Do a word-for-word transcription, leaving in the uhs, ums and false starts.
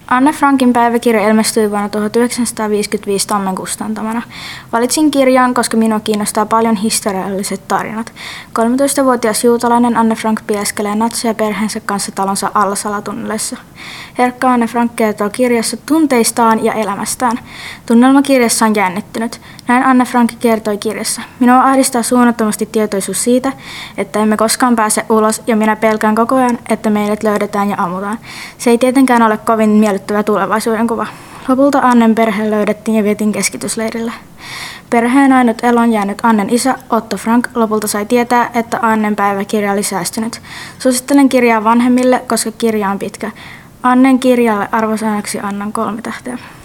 Anne Frankin päiväkirja ilmestyi vuonna tuhatyhdeksänsataaviisikymmentäviisi Tammen kustantamana. Valitsin kirjan, koska minua kiinnostaa paljon historialliset tarinat. kolmetoistavuotias juutalainen Anne Frank pieskelee natseja perheensä kanssa talonsa alla salatunnelissa. Herkka Anne Frank kertoo kirjassa tunteistaan ja elämästään. Tunnelma kirjassa on jännittynyt. Näin Anne Frank kertoi kirjassa. Minua ahdistaa suunnattomasti tietoisuus siitä, että emme koskaan pääse ulos, ja minä pelkään koko ajan, että meidät löydetään ja ammutaan. Se ei tietenkään ole kovin miellyttävä tulevaisuuden kuva. Lopulta Annen perhe löydettiin ja vietiin keskitysleirille. Perheen ainut eloon jäänyt Annen isä, Otto Frank, lopulta sai tietää, että Annen päiväkirja oli säästynyt. Suosittelen kirjaa vanhemmille, koska kirja on pitkä. Annen kirjalle arvosanaksi annan kolme tähteä.